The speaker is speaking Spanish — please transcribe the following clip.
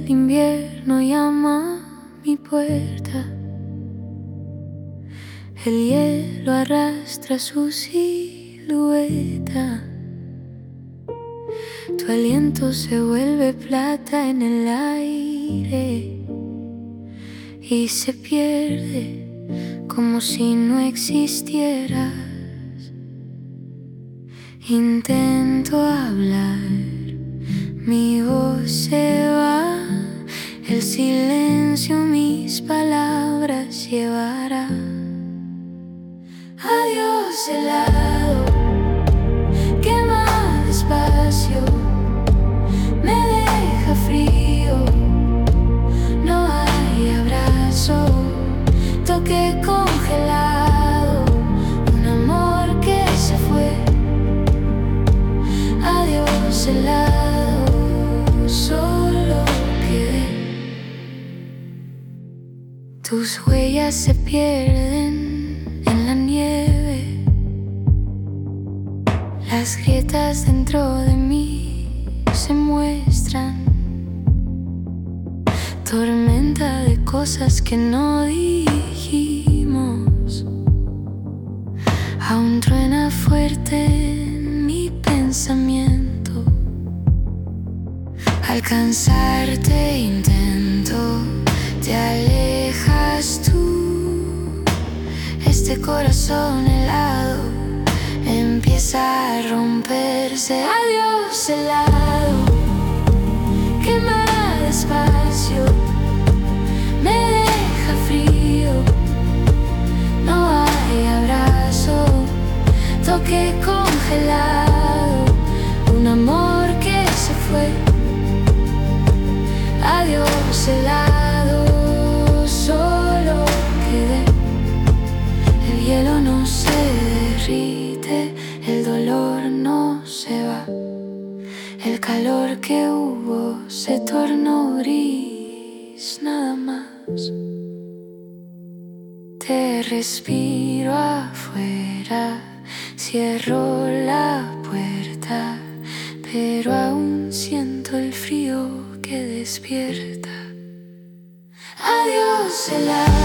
invierno llama a mi puerta. El hielo arrastra su silueta. Tu aliento se vuelve plata en el aire y se pierde como si no existieras. Intento hablar, mi voz se va, el silencio mis palabras llevará. Adiós helado, quema despacio, me deja frío, no hay abrazo, toque congelado, un amor que se fue. Adiós helado, solo quedé. Tus huellas se pierden en la nieve, las grietas dentro de mí se muestran. Tormenta de cosas que no dijimos, aún truena fuerte en mi pensamiento. Alcanzarte intento, te alejas tú. Este corazón helado empieza a romperse. Adiós helado, quema despacio, me deja frío, no hay abrazo, toque congelado, un amor que se fue. Adiós helado, solo quedé. El hielo no se derrite, el dolor no se va. El calor que hubo se tornó gris, nada más. Te respiro afuera, cierro la puerta, pero aún siento el frío que despierta. Adiós helado.